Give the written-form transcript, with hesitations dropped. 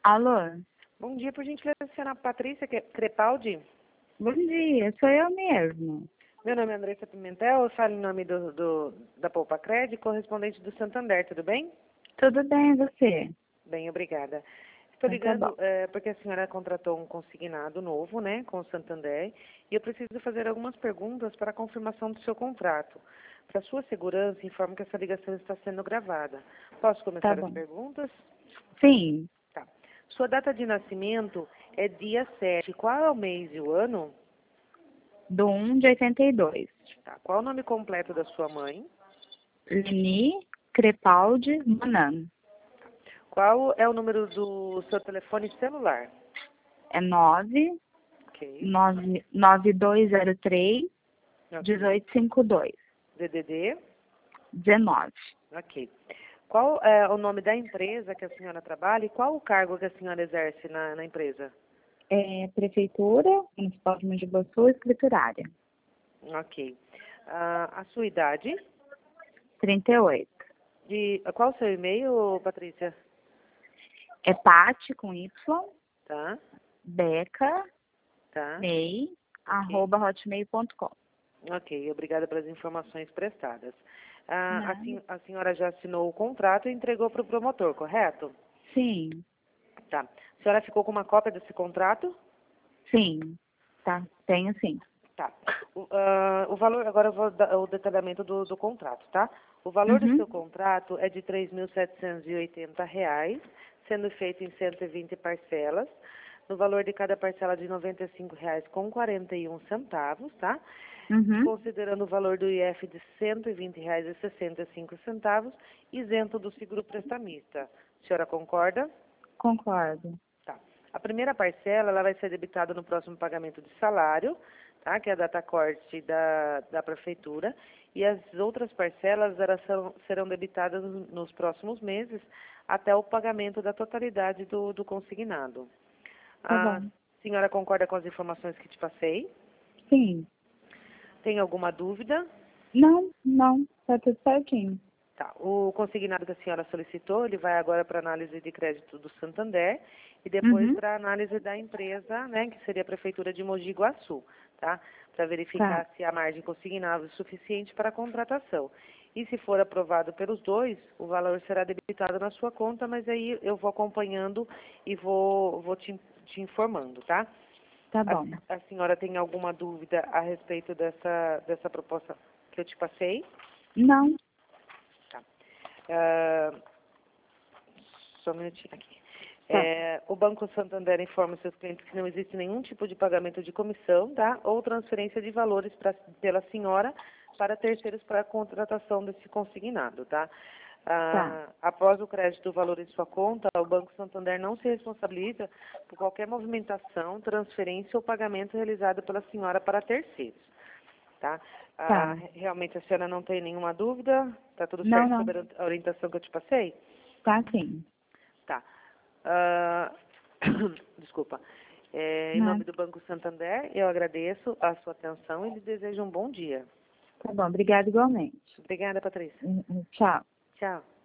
Alô? Bom dia, por gentileza, a senhora Patrícia Crepaldi. Bom dia, sou eu mesmo. Meu nome é Andressa Pimentel, eu falo em nome da Poupa Crédito, correspondente do Santander, tudo bem? Tudo bem, e você? Bem, obrigada. Estou Então tá ligando bom. porque a senhora contratou um consignado novo, né, com o Santander, e eu preciso fazer algumas perguntas para a confirmação do seu contrato. Para sua segurança, informo que essa ligação está sendo gravada. Posso Tá começar as bom. perguntas? Sim, Tá. Sua data de nascimento é dia 7. Qual é o mês e o ano? do 1 de 82. Tá. Qual é o nome completo da sua mãe? Lini Crepaldi Manan. Qual é o número do seu telefone celular? É 9 Ok. 9203 Ok. 1852 DDD? 19. Ok. Qual é o nome da empresa que a senhora trabalha e qual o cargo que a senhora exerce na empresa? Prefeitura Municipal de Mogi Guaçu, escriturária. Ok. A sua idade? 38. Qual o seu e-mail, Patrícia? É Pati com Y, Tá, Beca, tá. Mei, Ok. @hotmail.com. Ok, obrigada pelas informações prestadas. Nada. A senhora já assinou o contrato e entregou para o promotor, correto? Sim, Tá. A senhora ficou com uma cópia desse contrato? sim. Tá, tenho sim. Tá. O valor, agora eu vou dar o detalhamento do contrato, tá? O valor do Uhum. seu contrato é de R$ 3.780, sendo feito em 120 parcelas, no valor de cada parcela de R$ 95,41, tá? Uhum. Considerando o valor do IF de R$ 120,65, isento do seguro prestamista. A senhora concorda? Concordo. Tá. A primeira parcela ela vai ser debitada no próximo pagamento de salário, tá? Que é a data corte da prefeitura. E as outras parcelas elas serão debitadas nos próximos meses até o pagamento da totalidade do consignado. Tá A bom. senhora concorda com as informações que te passei? Sim. Tem alguma dúvida? Não, não. Tá tudo certinho. Tá. O consignado que a senhora solicitou, ele vai agora para análise de crédito do Santander e depois Uhum. para análise da empresa, né, que seria a Prefeitura de Mogi Guaçu, tá? Para Tá, verificar se a margem consignável é suficiente para a contratação. E se for aprovado pelos dois, o valor será debitado na sua conta, mas aí eu vou acompanhando e vou te informando, tá? tá A, bom. a senhora tem alguma dúvida a respeito dessa proposta que eu te passei? Não. Tá. Ah, só um minutinho aqui. Tá, O Banco Santander informa seus clientes que não existe nenhum tipo de pagamento de comissão, tá? Ou transferência de valores pela senhora para terceiros para a contratação desse consignado, tá? tá, Após o crédito do valor em sua conta, o Banco Santander não se responsabiliza por qualquer movimentação, transferência ou pagamento realizado pela senhora para terceiros, tá? tá. Realmente a senhora não tem nenhuma dúvida? Tá tudo Não, certo não. sobre a orientação que eu te passei? Tá sim. Tá. Ah, desculpa. Em nome Nada. do Banco Santander, eu agradeço a sua atenção e lhe desejo um bom dia. Tá bom, obrigada igualmente. Obrigada, Patrícia. Tchau. Tchau.